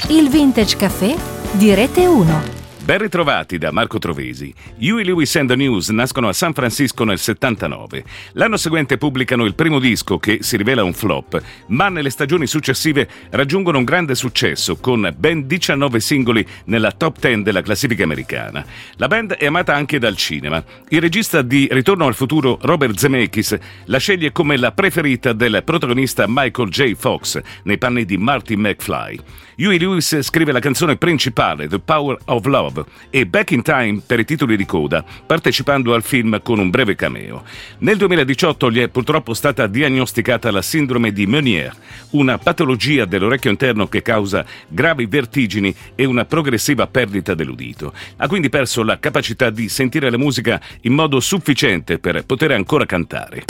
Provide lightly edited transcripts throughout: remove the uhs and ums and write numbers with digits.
Il Vintage Café di Rete 1. Ben ritrovati da Marco Trovesi. Huey Lewis and the News nascono a San Francisco nel 79. L'anno seguente pubblicano il primo disco che si rivela un flop, ma nelle stagioni successive raggiungono un grande successo con ben 19 singoli nella top 10 della classifica americana. La band è amata anche dal cinema. Il regista di Ritorno al futuro Robert Zemeckis la sceglie come la preferita del protagonista Michael J. Fox nei panni di Marty McFly. Huey Lewis scrive la canzone principale The Power of Love e Back in Time per i titoli di coda, partecipando al film con un breve cameo. Nel 2018 gli è purtroppo stata diagnosticata la sindrome di Meunier, una patologia dell'orecchio interno che causa gravi vertigini e una progressiva perdita dell'udito. Ha quindi perso la capacità di sentire la musica in modo sufficiente per poter ancora cantare.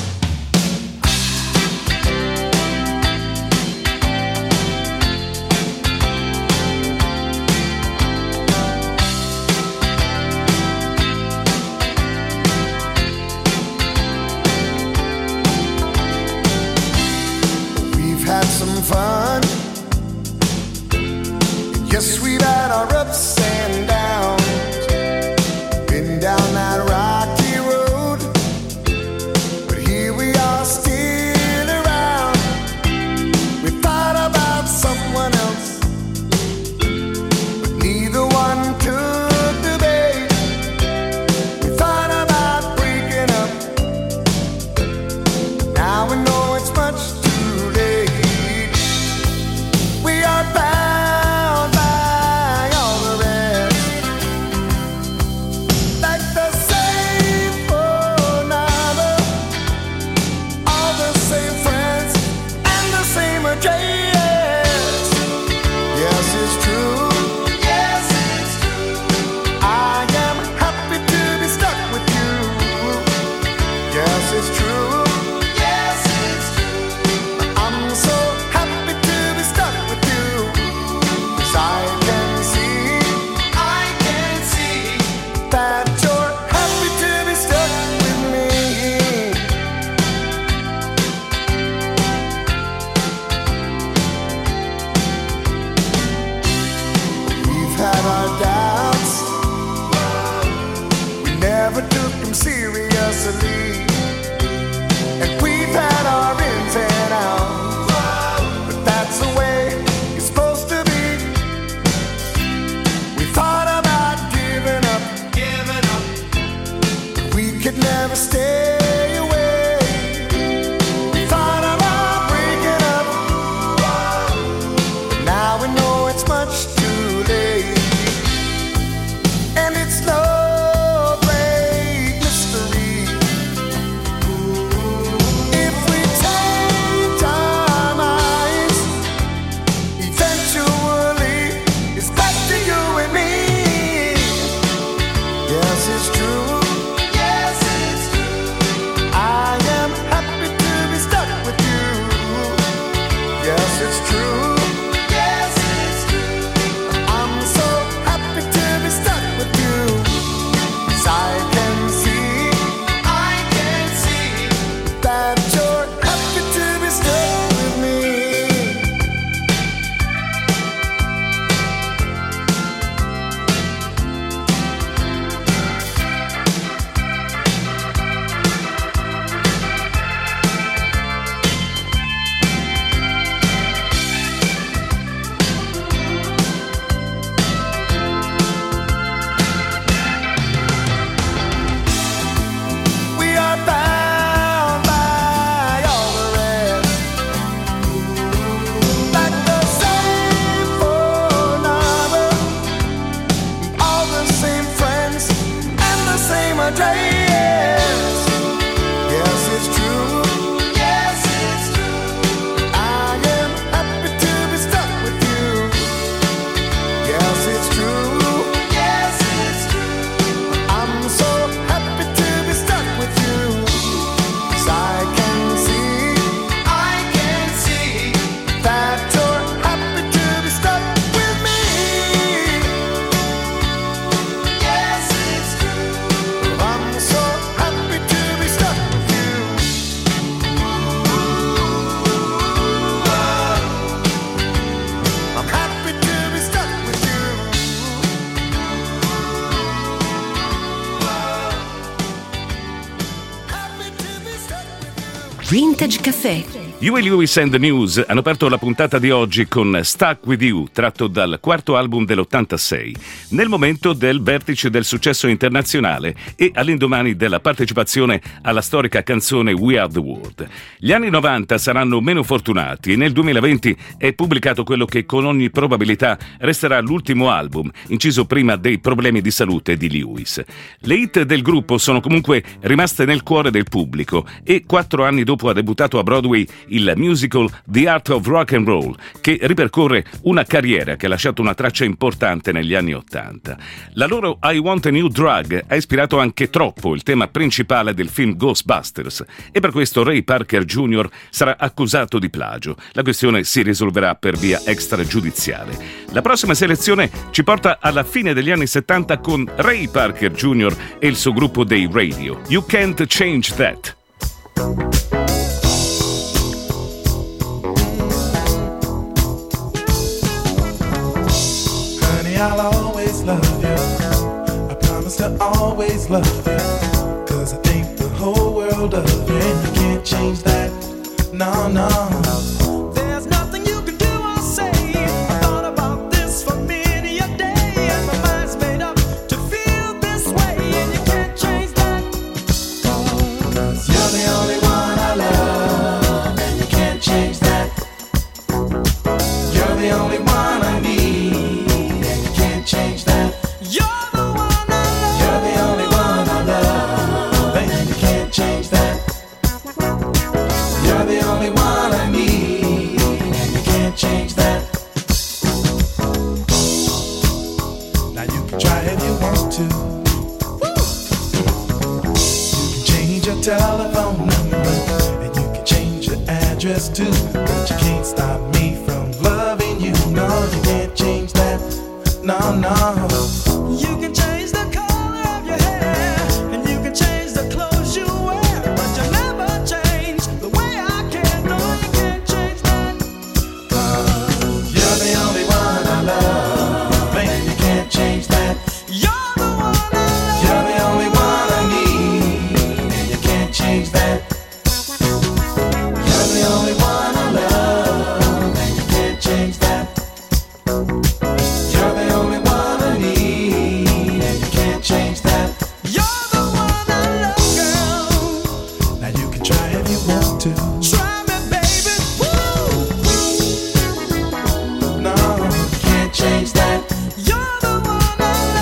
Some fun. Yes, we've had our ups and downs, been down that rocky road, but here we are still around. We thought about someone else, but neither one took the bait. We thought about breaking up, now we know it's much too late. We are bound by all the Vintage Caffè. Huey Lewis and the News hanno aperto la puntata di oggi con Stuck With You, tratto dal quarto album dell'86, nel momento del vertice del successo internazionale e all'indomani della partecipazione alla storica canzone We Are The World. Gli anni 90 saranno meno fortunati e nel 2020 è pubblicato quello che con ogni probabilità resterà l'ultimo album, inciso prima dei problemi di salute di Lewis. Le hit del gruppo sono comunque rimaste nel cuore del pubblico e 4 anni dopo ha debuttato a Broadway il musical The Art of Rock and Roll, che ripercorre una carriera che ha lasciato una traccia importante negli anni '80. La loro I Want a New Drug ha ispirato anche troppo il tema principale del film Ghostbusters e per questo Ray Parker Jr. sarà accusato di plagio. La questione si risolverà per via extragiudiziale. La prossima selezione ci porta alla fine degli anni 70 con Ray Parker Jr. e il suo gruppo dei Radio. You Can't Change That. I'll always love you. I promise to always love you. 'Cause I think the whole world of you, and you can't change that. No, no. There's nothing you can do or say. I thought about this for many a day, and my mind's made up to feel this way, and you can't change that. 'Cause you're the only one I love, and you can't change that. You're the only one I need. Change that. You're the one I love. You're the only one I love. And you can't change that. You're the only one I need. And you can't change that. Now you can try if you want to. You can change your telephone number, and you can change your address too. But you can't stop me from loving you. No, you can't change that. No, no. You can change the color of your hair, and you can change the clothes you wear, but you'll never change the way I care. No, you can't change that. 'Cause you're the only one I love, and you can't change that. You're the one I love. You're the only one I need, and you can't change that. You're the only one I love, and you can't change that. You're the only one I need, and you can't change that. You're the one I love, girl. Now you can try if you want to. Try me, baby. Woo! No, you can't change that. You're the one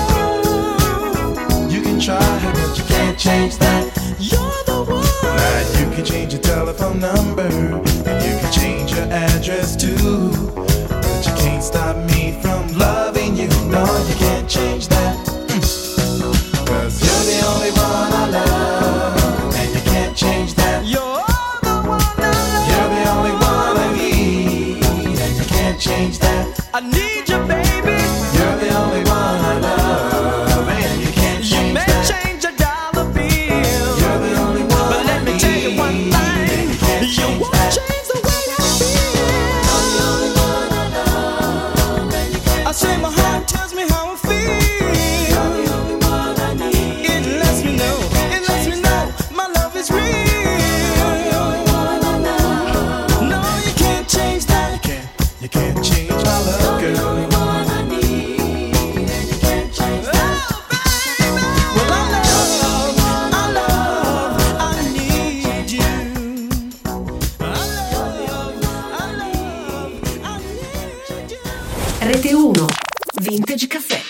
I love. You can try, but you can't change that. You're the one. Now you can change your telephone number, and you can change your address too. But you can't stop me from loving you. No, you can't change that. 'Cause you're the only one I love, and you can't change that. You're the one I love. You're the only one I need, and you can't change that. I need you, baby. You're the only one I love, and you can't change that. You may change a dollar bill. You're the only one. But let me tell you one thing. You won't change the way I feel. You're the only one I love, and you can't. I say my heart tells me how I feel. You're the only one I need. It lets me know my love is real. You're the only one I love. No, you can't change that. You can't change my love, girl. You're the only one I need, and you can't change that. Oh, baby. Well, I need you. I need you. Rete 1. Vintage Caffè.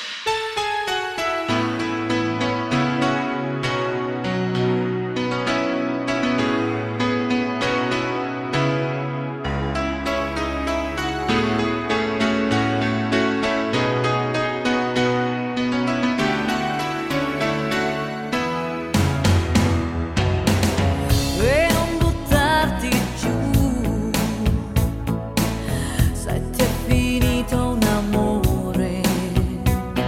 E non buttarti giù, sai, ti è finito un amore.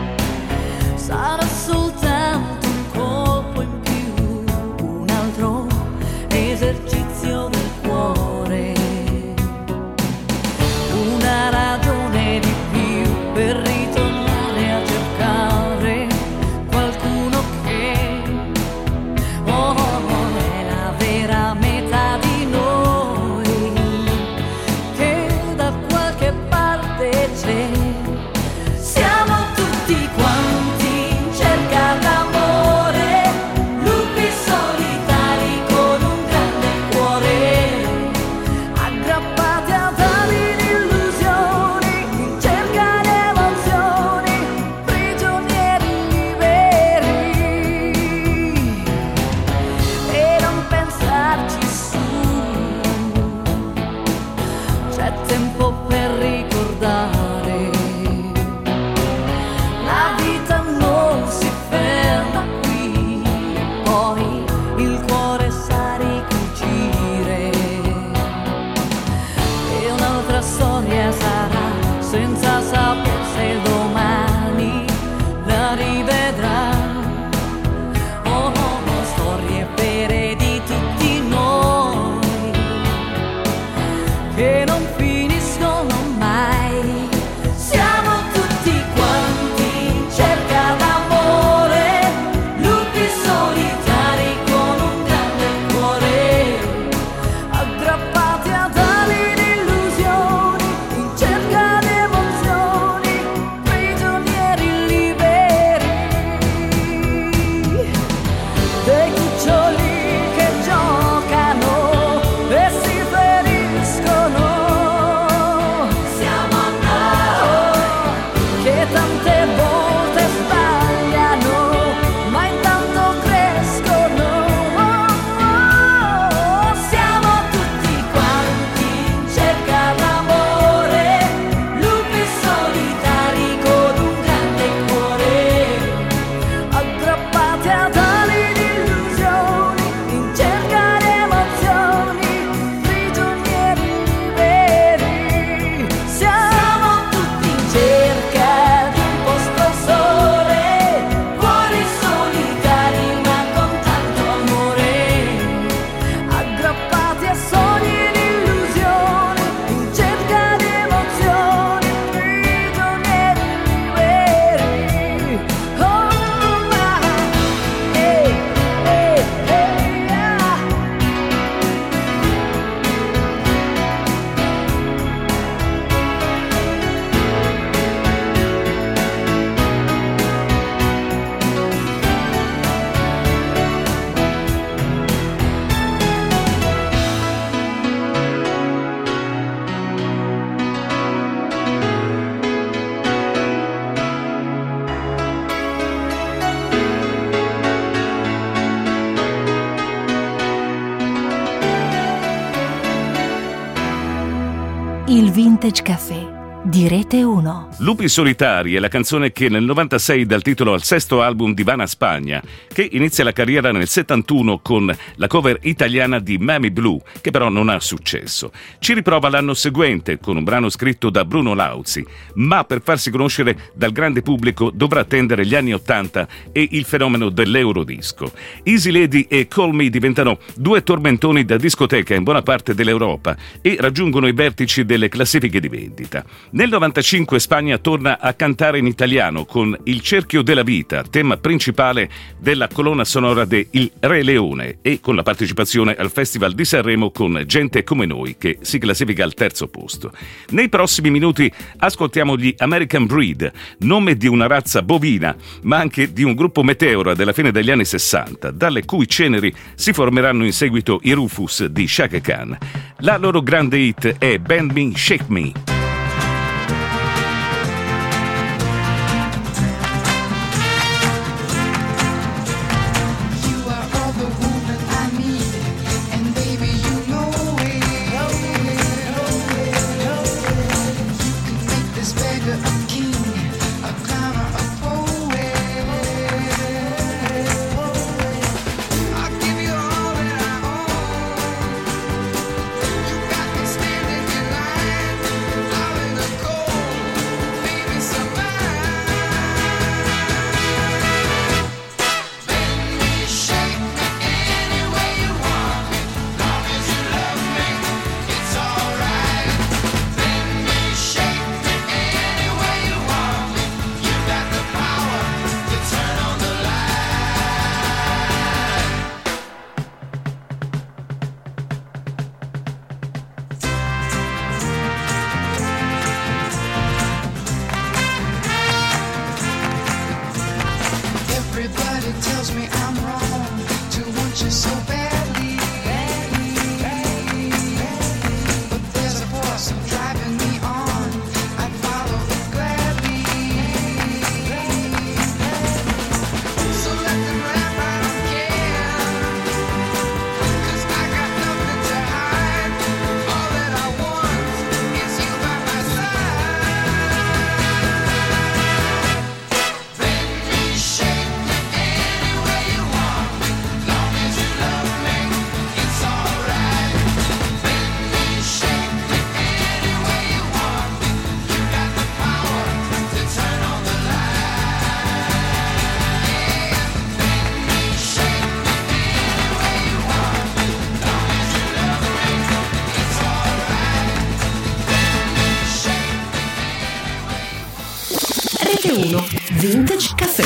Il Vintage Caffè di Rete 1. Lupi solitari è la canzone che nel 96 dà il titolo al sesto album di Vanna Spagna, che inizia la carriera nel 71 con la cover italiana di Mammy Blue, che però non ha successo. Ci riprova l'anno seguente con un brano scritto da Bruno Lauzi, ma per farsi conoscere dal grande pubblico dovrà attendere gli anni 80 e il fenomeno dell'Eurodisco. Easy Lady e Call Me diventano due tormentoni da discoteca in buona parte dell'Europa e raggiungono i vertici delle classifiche di vendita. Nel 95 Spagna torna a cantare in italiano con Il cerchio della vita, tema principale della colonna sonora de Il Re Leone, e con la partecipazione al Festival di Sanremo con Gente come noi, che si classifica al terzo posto. Nei prossimi minuti ascoltiamo gli American Breed, nome di una razza bovina, ma anche di un gruppo meteora della fine degli anni 60, dalle cui ceneri si formeranno in seguito i Rufus di Chaka Khan. La loro grande hit è Bend Me, Shake Me. Vintage Caffè.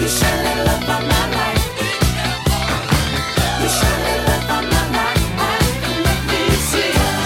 You shine the love of my life. You shine the love of my life. Let me see.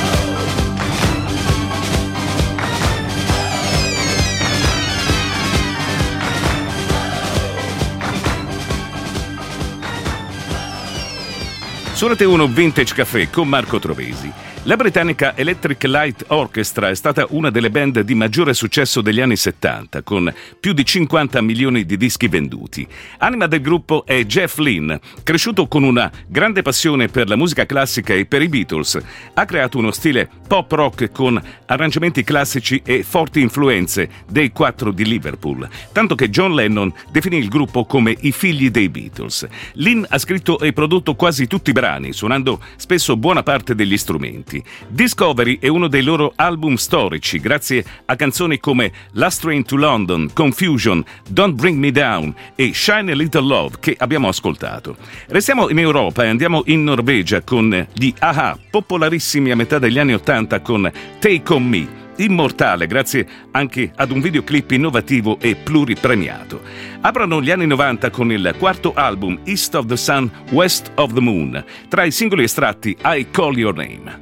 Su Rete 1 Vintage Café con Marco Trovesi. La britannica Electric Light Orchestra è stata una delle band di maggiore successo degli anni 70, con più di 50 milioni di dischi venduti. Anima del gruppo è Jeff Lynne, cresciuto con una grande passione per la musica classica e per i Beatles. Ha creato uno stile pop rock con arrangiamenti classici e forti influenze dei 4 di Liverpool, tanto che John Lennon definì il gruppo come i figli dei Beatles. Lynne ha scritto e prodotto quasi tutti i brani, suonando spesso buona parte degli strumenti. Discovery è uno dei loro album storici, grazie a canzoni come Last Train to London, Confusion, Don't Bring Me Down e Shine a Little Love che abbiamo ascoltato. Restiamo in Europa e andiamo in Norvegia con gli A-ha, popolarissimi a metà degli anni '80 con Take On Me, immortale grazie anche ad un videoclip innovativo e pluripremiato. Aprono gli anni 90 con il quarto album East of the Sun, West of the Moon, tra i singoli estratti I Call Your Name.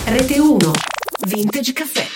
Rete 1, Vintage Caffè.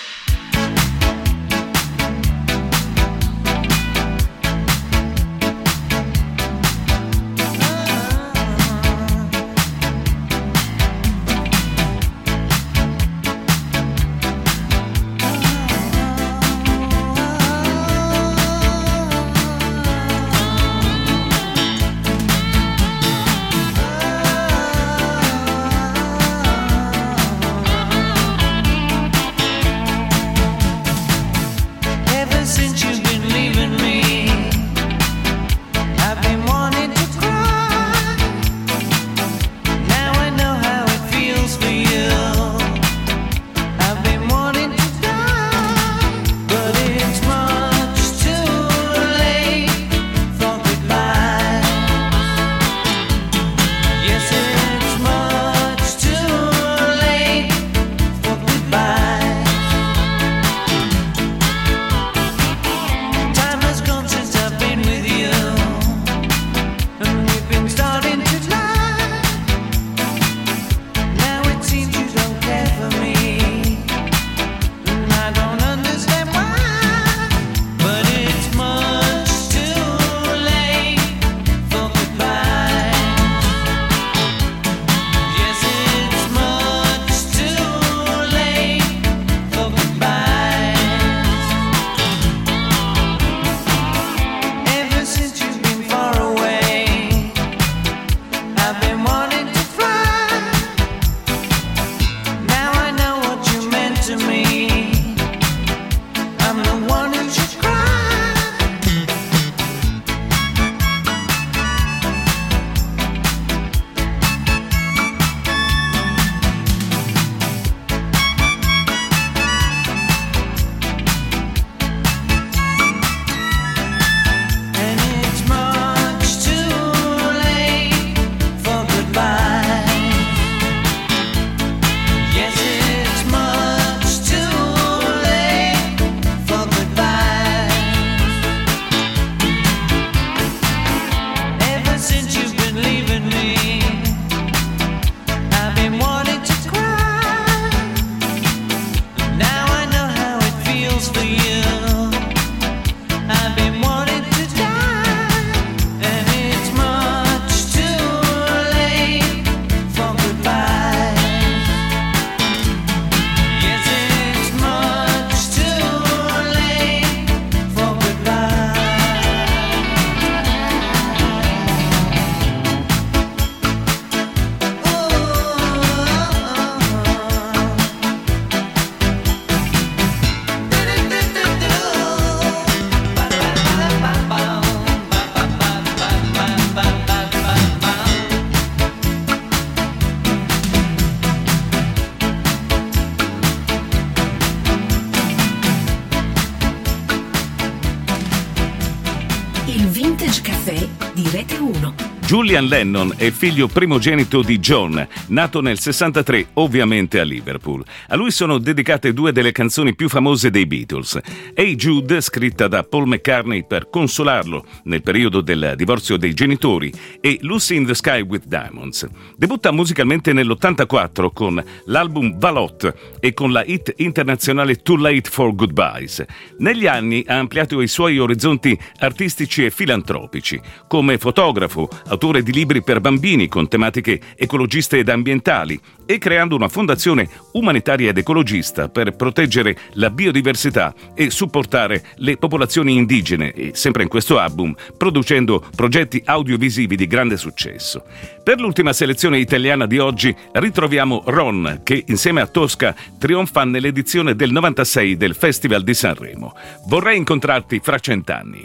Vintage Caffè di Rete 1. Julian Lennon è figlio primogenito di John, nato nel 63, ovviamente a Liverpool. A lui sono dedicate due delle canzoni più famose dei Beatles. Hey Jude, scritta da Paul McCartney per consolarlo nel periodo del divorzio dei genitori, e Lucy in the Sky with Diamonds. Debutta musicalmente nell'84 con l'album Valot e con la hit internazionale Too Late for Goodbyes. Negli anni ha ampliato i suoi orizzonti artistici e filantropici. Come fotografo, autore di libri per bambini con tematiche ecologiste ed ambientali, e creando una fondazione umanitaria ed ecologista per proteggere la biodiversità e supportare le popolazioni indigene, e sempre in questo album producendo progetti audiovisivi di grande successo. Per l'ultima selezione italiana di oggi ritroviamo Ron, che insieme a Tosca trionfa nell'edizione del 96 del Festival di Sanremo. Vorrei incontrarti fra 100 anni.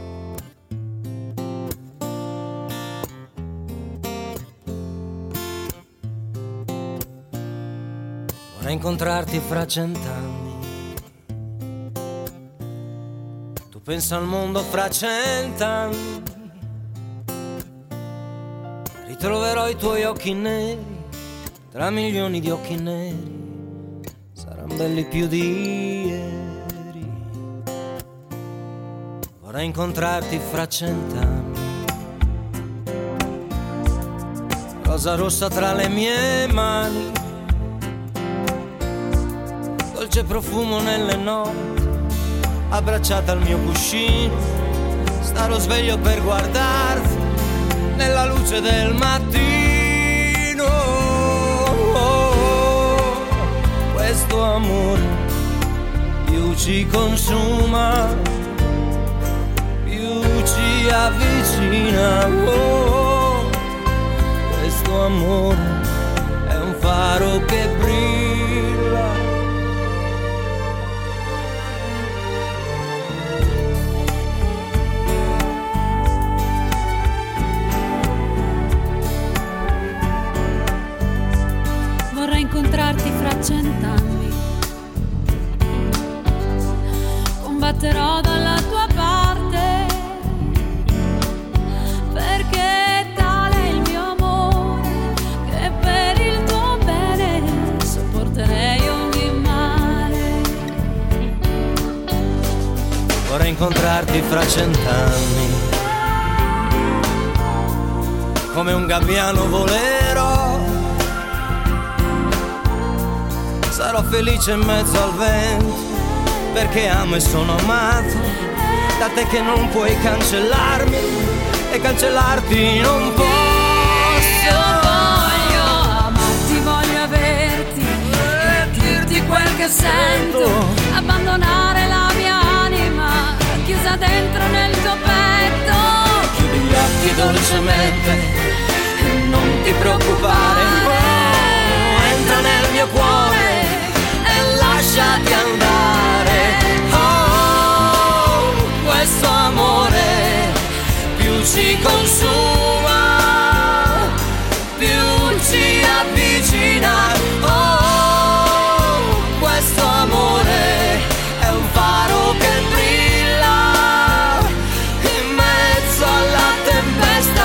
Vorrei incontrarti fra 100 anni. Tu pensa al mondo fra 100 anni. Ritroverò i tuoi occhi neri tra milioni di occhi neri. Saranno belli più di ieri. Vorrei incontrarti fra 100 anni. Rosa rossa tra le mie mani. dolce profumo nelle notti, abbracciata al mio cuscino, starò sveglio per guardarti nella luce del mattino. Questo amore più ci consuma, più ci avvicina. Questo amore è un faro che brilla. Vorrei incontrarti fra 100 anni, combatterò dalla tua parte, perché tale è il mio amore, che per il tuo bene sopporterei ogni male. Vorrei incontrarti fra 100 anni, come un gabbiano volerò. Sarò felice in mezzo al vento, perché amo e sono amato da te che non puoi cancellarmi e cancellarti non posso. Io voglio amarti, voglio averti e dirti quel che sento, abbandonare la mia anima chiusa dentro nel tuo petto. Chiudi gli occhi dolcemente e non ti preoccupare, entra nel mio cuore e lasciati andare. Oh, questo amore più ci consuma, più ci avvicina. Oh, questo amore è un faro che brilla in mezzo alla tempesta.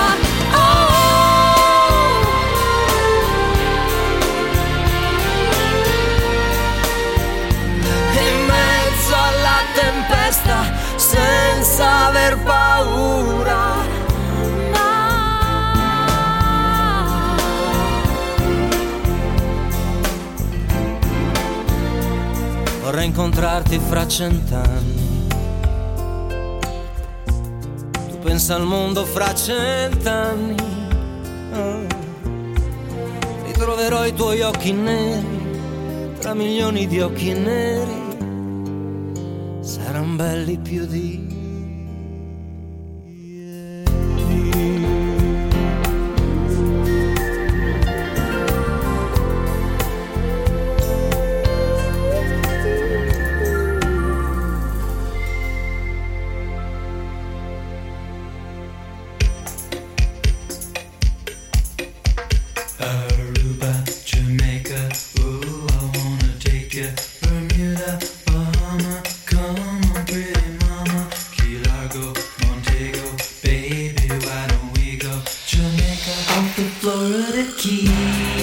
Senza aver paura. Vorrei incontrarti fra 100 anni. Tu pensa al mondo fra 100 anni. Ritroverò i tuoi occhi neri tra milioni di occhi neri. Saran belli più di Aruba, Jamaica, ooh, I wanna take you. Bermuda, Bahama, come on, pretty mama. Key Largo, Montego, baby, why don't we go? Jamaica, off the Florida Keys.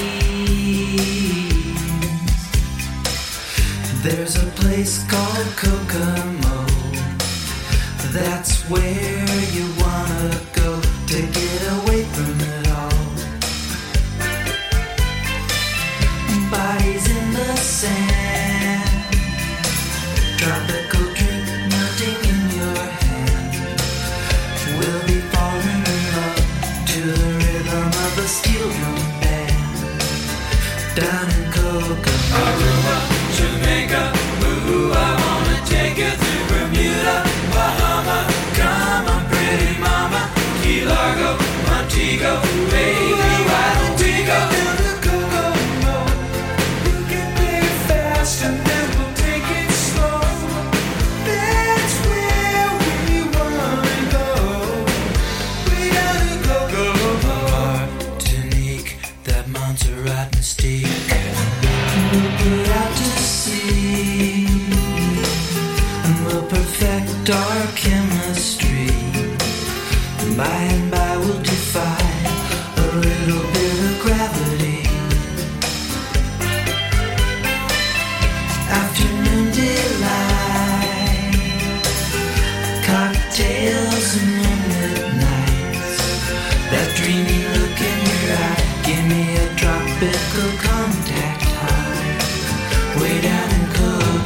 There's a place called Kokomo. That's where you wanna go to get away from it all. Bodies in the sand, tropical drink melting in your hand. We'll be falling in love to the rhythm of a steel drum band. Down in Kokomo, Aruba, Jamaica, ooh, I wanna take you to Bermuda, Bahama. Come on, pretty mama, Key Largo, Montego, baby, why don't we go? And then we'll take it slow. That's where we wanna go. We gotta go. Martinique, that Montserrat mystique. We'll put out to sea, and we'll perfect our chemistry. By and by we'll defy a little bit of gravity. Afternoon delight, cocktails and moonlit nights. That dreamy look in your eye, give me a tropical contact high. Way down in cold.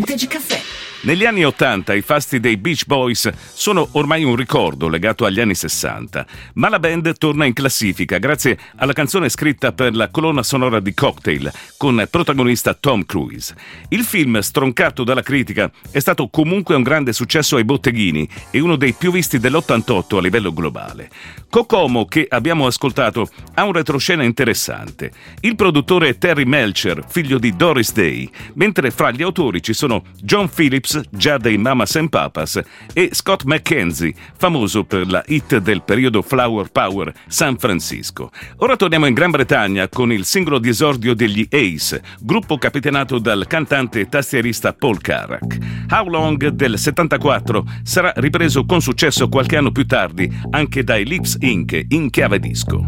Vintage Caffè. Negli anni 80 i fasti dei Beach Boys sono ormai un ricordo legato agli anni 60, ma la band torna in classifica grazie alla canzone scritta per la colonna sonora di Cocktail, con protagonista Tom Cruise. Il film, stroncato dalla critica, è stato comunque un grande successo ai botteghini e uno dei più visti dell'88 a livello globale. Kokomo, che abbiamo ascoltato, ha un retroscena interessante. Il produttore è Terry Melcher, figlio di Doris Day, mentre fra gli autori ci sono John Phillips, già dei Mamas and Papas, e Scott McKenzie, famoso per la hit del periodo Flower Power San Francisco. Ora torniamo in Gran Bretagna con il singolo di esordio degli Ace, gruppo capitanato dal cantante e tastierista Paul Carrack. How Long del 74 sarà ripreso con successo qualche anno più tardi anche dai Lips Inc. in chiave disco.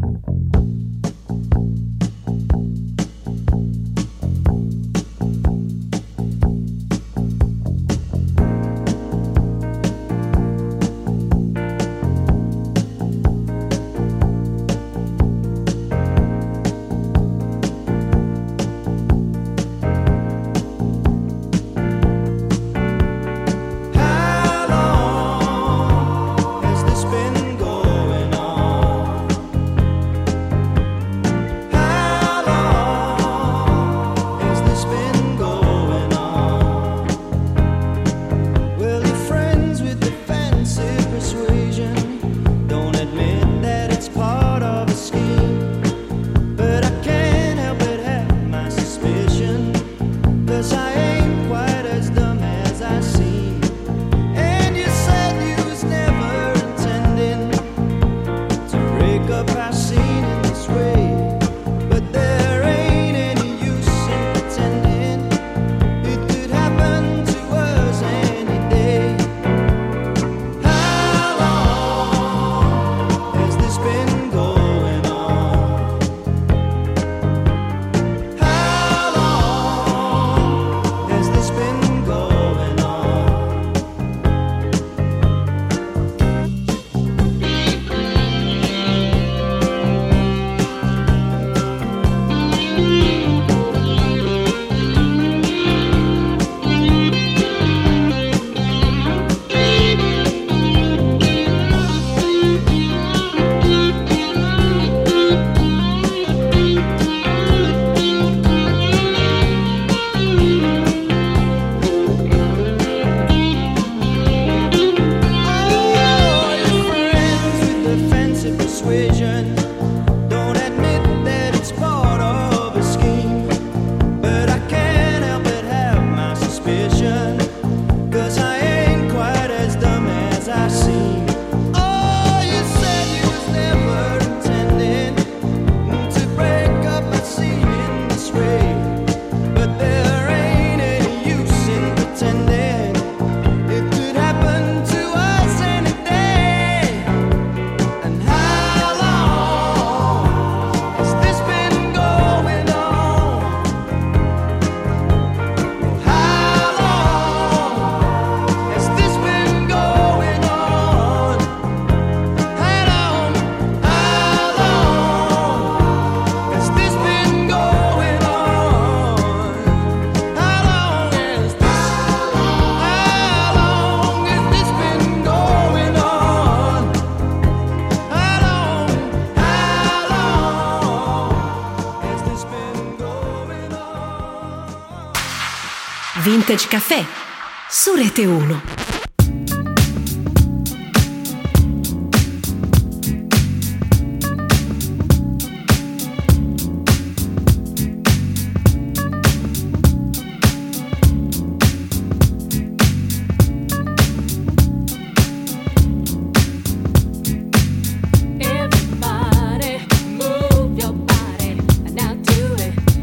Vintage Caffè su Rete 1.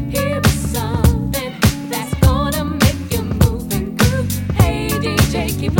Keep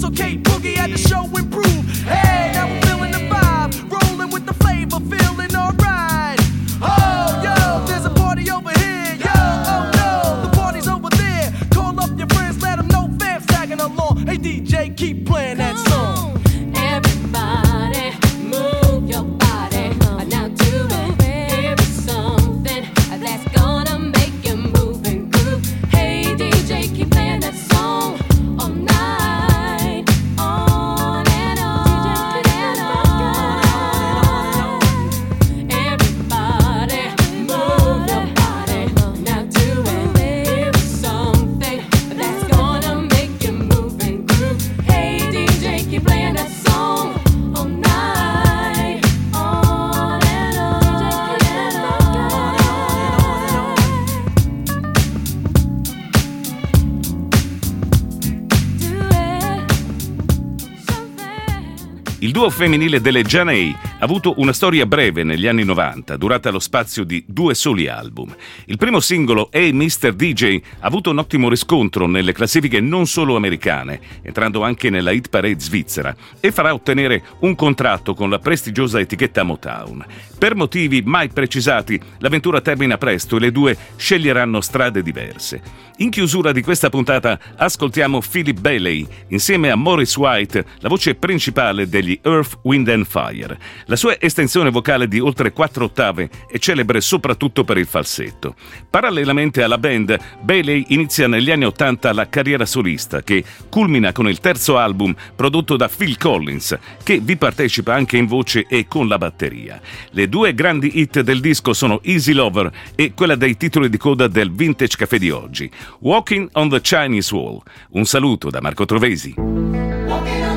so K-Boogie had the show improve. Hey, now we're feeling the vibe, rolling with the flavor, feeling alright. Oh, yo, there's a party over here. Yo, oh no, the party's over there. Call up your friends, let them know fam's tagging along. Hey DJ, keep playing that song. Everybody, move your body. Now do it. Here is something that's gonna make you move and groove. Hey DJ, keep playing that song all night, on and on and on. Everybody, move your body. Now do it. Here is something that's gonna make you move and groove. Hey DJ, keep playing that song all night, on and on and Il duo femminile delle Janei ha avuto una storia breve negli anni 90, durata lo spazio di 2 soli album. Il primo singolo, Hey Mr. DJ, ha avuto un ottimo riscontro nelle classifiche non solo americane, entrando anche nella hit parade svizzera, e farà ottenere un contratto con la prestigiosa etichetta Motown. Per motivi mai precisati, l'avventura termina presto e le due sceglieranno strade diverse. In chiusura di questa puntata ascoltiamo Philip Bailey insieme a Maurice White, la voce principale degli Earth, Wind and Fire. La sua estensione vocale di oltre 4 ottave è celebre soprattutto per il falsetto. Parallelamente alla band, Bailey inizia negli anni 80 la carriera solista, che culmina con il terzo album prodotto da Phil Collins, che vi partecipa anche in voce e con la batteria. Le 2 grandi hit del disco sono Easy Lover e quella dei titoli di coda del Vintage Café di oggi, Walking on the Chinese Wall. Un saluto da Marco Trovesi. Walking